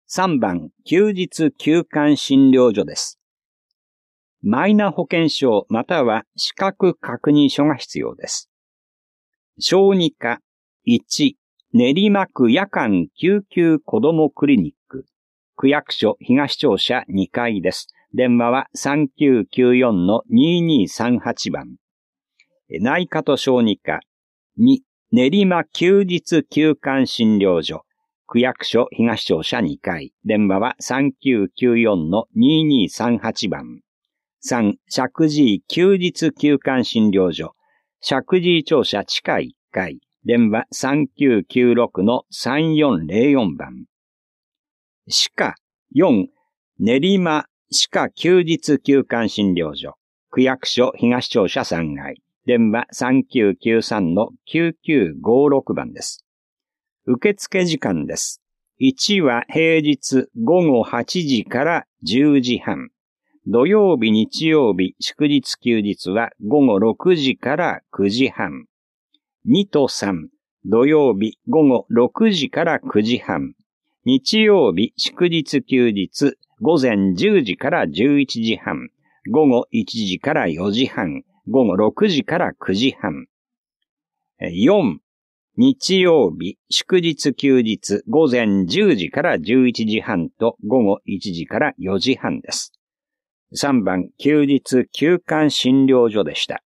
3番、休日休館診療所です。マイナ保険証または資格確認書が必要です。小児科1、練馬区夜間救急子どもクリニック、区役所東庁舎2階です。電話は3994-2238番。内科と小児科2、練馬休日休館診療所、区役所東庁舎2階。電話は3994-2238番。3、石神井休日休館診療所、石神井庁舎地下1階。電話3996-3404番。歯科4、練馬歯科休日休館診療所、区役所東庁舎3階。電話3993-9956番です。受付時間です。1は平日午後8時から10時半。土曜日、日曜日、祝日、休日は午後6時から9時半。2と3、土曜日午後6時から9時半。日曜日、祝日、休日、午前10時から11時半。午後1時から4時半。午後6時から9時半。4、日曜日、祝日休日、午前10時から11時半と午後1時から4時半です。3番、休日休館診療所でした。